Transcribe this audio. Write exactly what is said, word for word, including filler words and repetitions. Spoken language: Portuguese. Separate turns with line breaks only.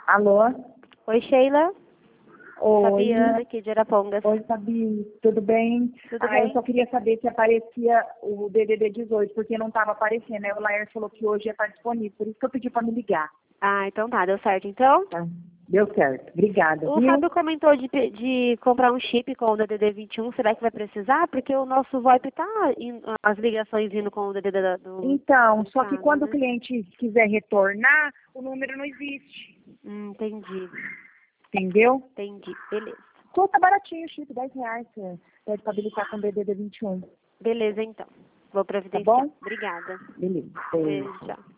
Alô?
Oi, Sheila.
Oi.
Fabiana, aqui de Arapongas.
Oi, Fabi. Tudo bem?
Tudo
ah,
bem?
Eu só queria saber se aparecia o D D D dezoito, porque não estava aparecendo. Aí o Laer falou que hoje ia estar disponível, por isso que eu pedi para me ligar.
Ah, então tá, deu certo então?
Tá? Deu certo. Obrigada,
O
viu?
Fábio comentou de, pe- de comprar um chip com o D D D vinte e um, será que vai precisar? Porque o nosso VoIP tá, indo, as ligações indo com o D D D da- do
Então,
do
só que
estado,
quando o
né?
cliente quiser retornar, o número não existe.
Hum, entendi,
Entendeu?
entendi, beleza.
Pô, tá baratinho o chip, dez reais. Você pode habilitar com D D D vinte e um.
Beleza então, vou
Tá
providenciar.
bom?
Obrigada.
Beleza.
Beijo, tchau.